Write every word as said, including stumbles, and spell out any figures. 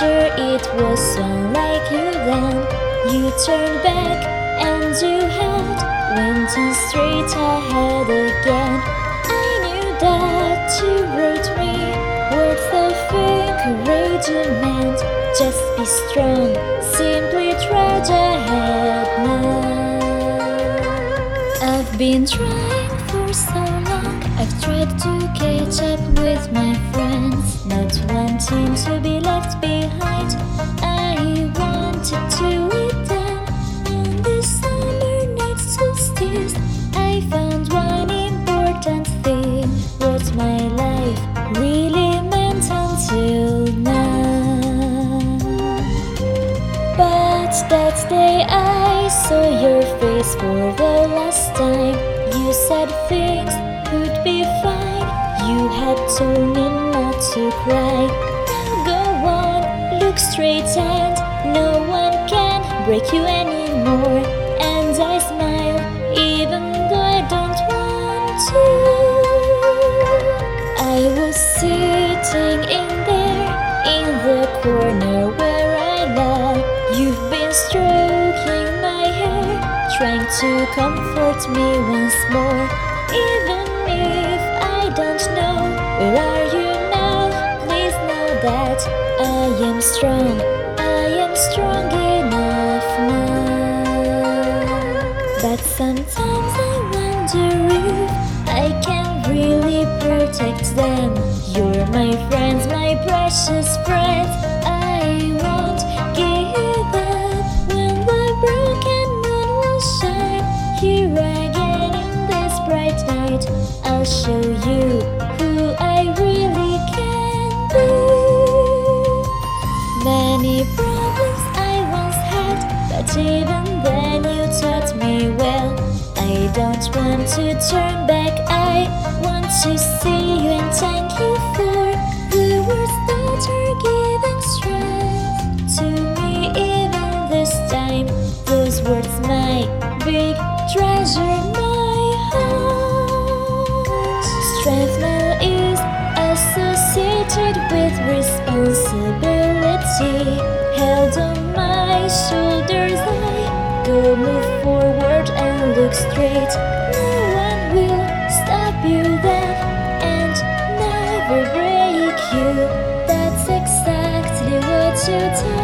sure it was unlike you then. You turned back and you had went on straight ahead again. I knew that you wrote me words of encouragement. Just be strong, simply trudge ahead now. I've been trying for so long, I've tried to catch up with my friends, not wanting to be left behind. I wanted to lead them on this summer night solstice. I found one important thing, what my life really meant until now. But that day I saw your face for the last time. You said things would be fine. You had told me not to cry. Now go on, look straight and no one can break you anymore. And I smile even though I don't want to. I was sitting in there in the corner where I lie. You've been stroking my hair, trying to comfort me once more. Even if I don't know, where are you now? Please know that I am strong, I am strong enough now. But sometimes I wonder if I can really protect them. You're my friends, my precious friends. I won't give up when the broken moon will shine. Here again in this bright night, I'll show you who I really can be. Many problems I once had, but even then you taught me well. I don't want to turn back, I want to see you and thank you for the words that are giving strength to me even this time. Those words, my big treasure, my heart. Strength now is associated with responsibility. Held on my shoulders, I go move forward and look straight. No one will stop you then and never break you. That's exactly what you tell